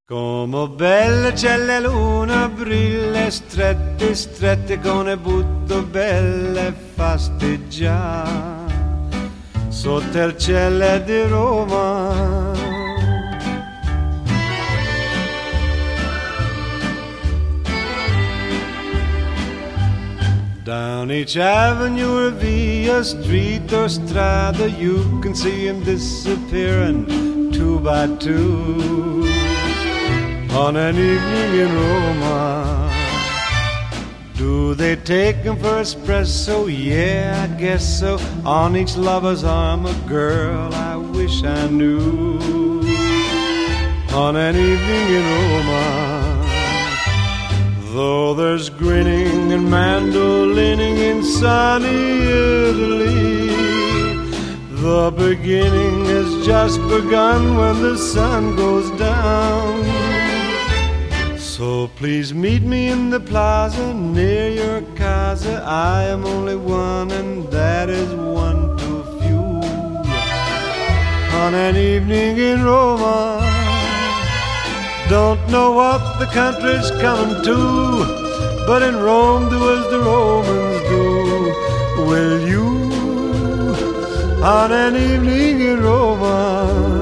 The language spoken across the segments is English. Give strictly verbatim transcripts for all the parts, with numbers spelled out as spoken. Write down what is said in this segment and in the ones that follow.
Come belle c'è la luna, brille strette, strette con le butto belle fasteggiare sotto il cielo di Roma. Down each avenue or via street or strada, you can see him disappearing two by two on an evening in Roma. Do they take him for espresso? Yeah, I guess so. On each lover's arm a girl I wish I knew on an evening in Roma. Though there's grinning and mandolining in sunny Italy, the beginning has just begun when the sun goes down. So please meet me in the plaza near your casa. I am only one and that is one too few on an evening in Roma. Don't know what the country's coming to, but in Rome do as the Romans do. Will you on an evening in Roma?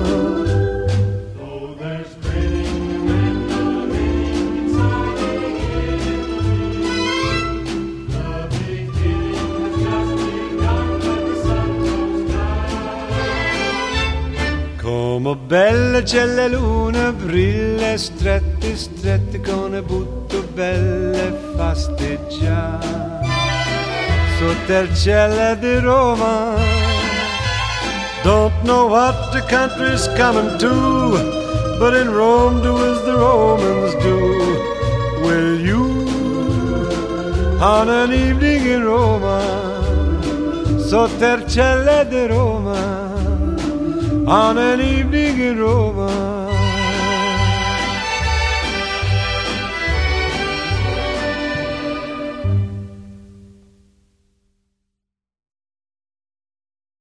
Come belle c'è la luna, brille strette, strette con le butto belle fasteggiare sotto il cielo di Roma. Don't know what the country's coming to, but in Rome do as the Romans do. Will you on an evening in Roma, sotto il cielo di Roma, on an evening in Roma?